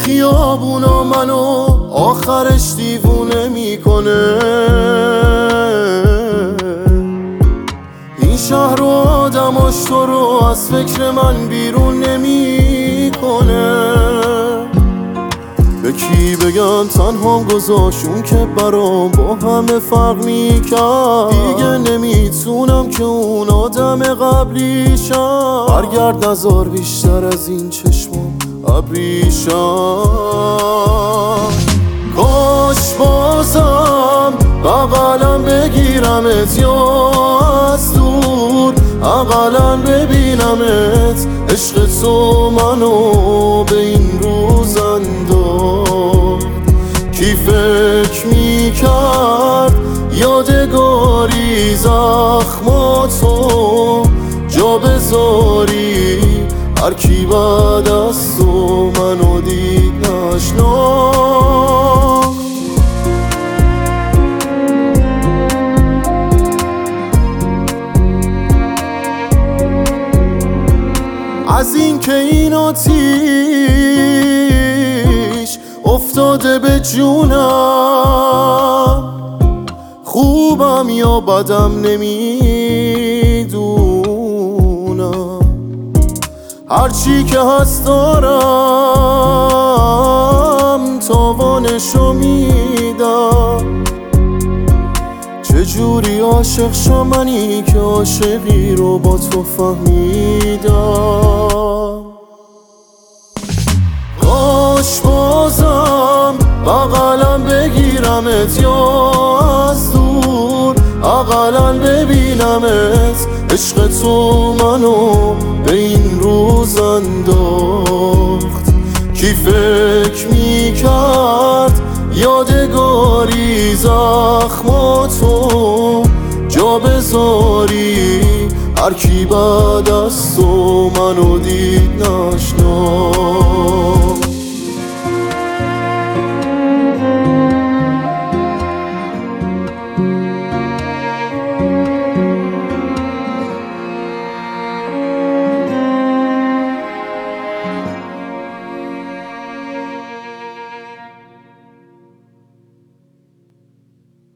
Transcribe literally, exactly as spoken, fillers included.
خیابونا منو آخرش دیوونه میکنه. این شهر و آدماش تو رو از فکر من بیرون نمیکنه. به کی بگم تنها گذاشون که برام با همه فرق میکرد. دیگه نمیتونم که اون آدم قبلیشم. برگرد نزار بیشتر از این چشمم ابریشم. کاش بازم بغلم بگیرمت یا از دور اقلن ببینمت. عشق تو منو به این روز انداخت. کی فکر میکرد یادگاری زخماتو جا بذاری. هر کی بعد از تو منو دید نشناخت. از این که این آتیش افتاده به جونم، خوبم یا بدم نمیدونم. هرچی که هست دارم تاوانشو میدم. چجوری عاشق شم منی که عاشقی رو با تو فهمیدم. کاش بازم بغلم بگیرمت یا از دور اقلن ببینمت. عشق تو منو به این روز انداخت. کی فکر میکرد یادگاری زخماتو جا بذاری. هر کی بعد از تو منو دید نشناخت.